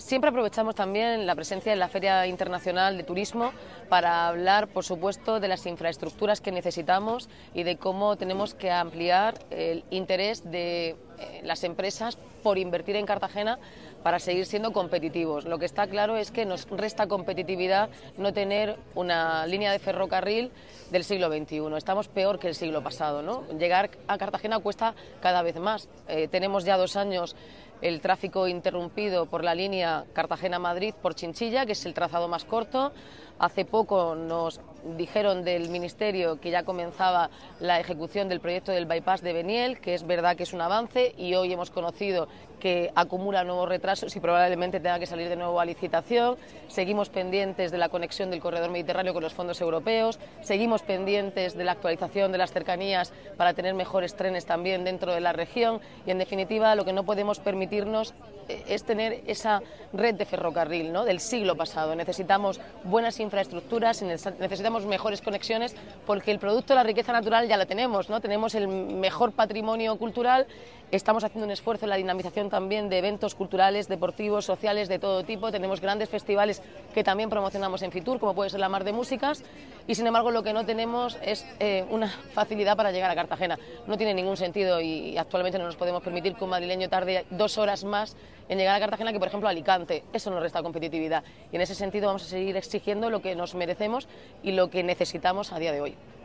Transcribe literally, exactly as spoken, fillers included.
Siempre aprovechamos también la presencia en la Feria Internacional de Turismo para hablar, por supuesto, de las infraestructuras que necesitamos y de cómo tenemos que ampliar el interés de eh, las empresas por invertir en Cartagena para seguir siendo competitivos. Lo que está claro es que nos resta competitividad no tener una línea de ferrocarril del siglo veintiuno. Estamos peor que el siglo pasado, ¿no? Llegar a Cartagena cuesta cada vez más. Eh, tenemos ya dos años el tráfico interrumpido por la línea Cartagena-Madrid por Chinchilla, que es el trazado más corto. Hace poco nos dijeron del Ministerio que ya comenzaba la ejecución del proyecto del bypass de Beniel, que es verdad que es un avance, y hoy hemos conocido que acumula nuevos retrasos y probablemente tenga que salir de nuevo a licitación. Seguimos pendientes de la conexión del corredor mediterráneo con los fondos europeos, seguimos pendientes de la actualización de las cercanías para tener mejores trenes también dentro de la región y, en definitiva, lo que no podemos permitirnos es tener esa red de ferrocarril, ¿no?, del siglo pasado. Necesitamos buenas infraestructuras, necesitamos mejores conexiones, porque el producto de la riqueza natural ya la tenemos, ¿no? Tenemos el mejor patrimonio cultural, estamos haciendo un esfuerzo en la dinamización también de eventos culturales, deportivos, sociales de todo tipo. Tenemos grandes festivales que también promocionamos en Fitur, como puede ser la Mar de Músicas, y sin embargo lo que no tenemos es eh, una facilidad para llegar a Cartagena. No tiene ningún sentido y actualmente no nos podemos permitir que un madrileño tarde dos horas más en llegar a Cartagena que, por ejemplo, a Alicante. Eso nos resta competitividad y en ese sentido vamos a seguir exigiendo lo que nos merecemos y lo que necesitamos a día de hoy.